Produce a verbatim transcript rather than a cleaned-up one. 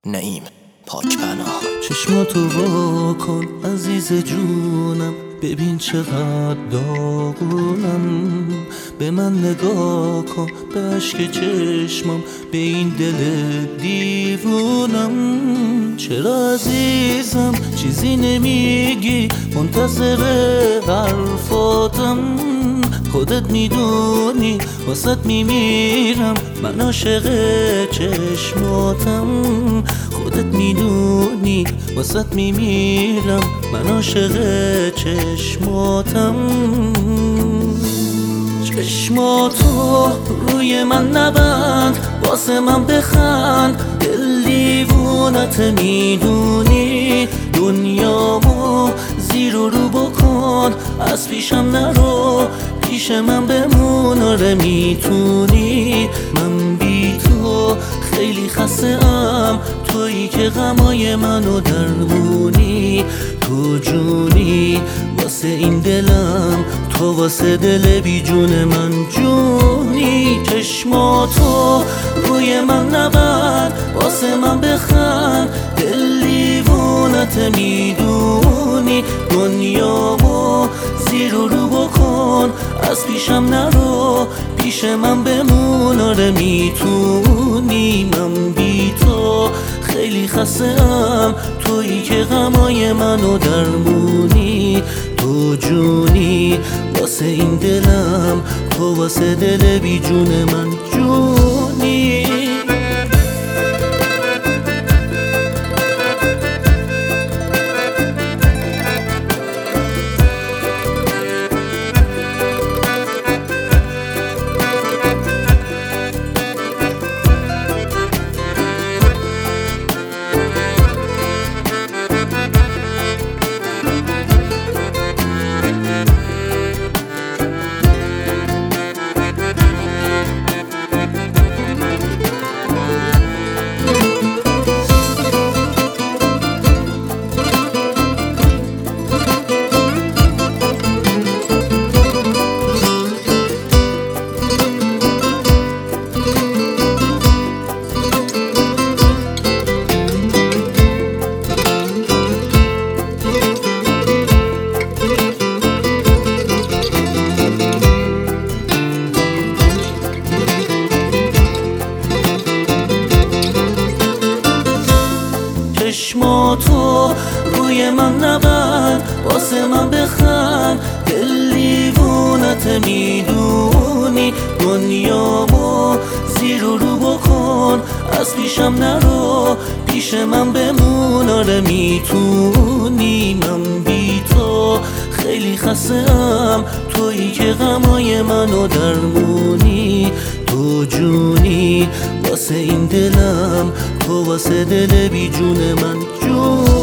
نعیم پاکبنا. چشماتو وا کن عزیز جونم، ببین چقدر داغونم. به من نگاه کن به اشک چشمم، به این دل دیوونم. چرا عزیزم چیزی نمیگی، منتظر حرفاتم. خودت میدونی واسط میمیرم، من عاشق چشماتم. خودت میدونی واسط میمیرم، من عاشق چشماتم. چشماتو روی من نبند، واسه من بخند، دل دیوونت میدونی. دنیامو زیر و رو بکن، از پیشم نرو، پیش من بمون. آره میتونی، من بی تو خیلی خسته ام، تویی که غمای منو درمونی. تو جونی واسه این دلم، تو واسه دل بی جون من جونی. چشماتو روی من نبند، واسه من بخند، دل دیوونت میدونی. دنیامو زیر و رو بکن، از پیشم نرو، پیش من بمون. آره میتونی، من بی تو خیلی خسته ام، تویی که غمای منو درمونی. تو جونی واسه این دلم، تو واسه دل بی جون من جونی. چشماتو روی من نبند، واسه من بخند، دل دیوونت میدونی. دنیامو زیر و رو بکن، از پیشم نرو، پیش من بمون. آره میتونی، من بی تو خیلی خسته ام، تویی که غمای منو درمونی. تو جونی واسه این دلم، تو واسه دل بی جون من جون.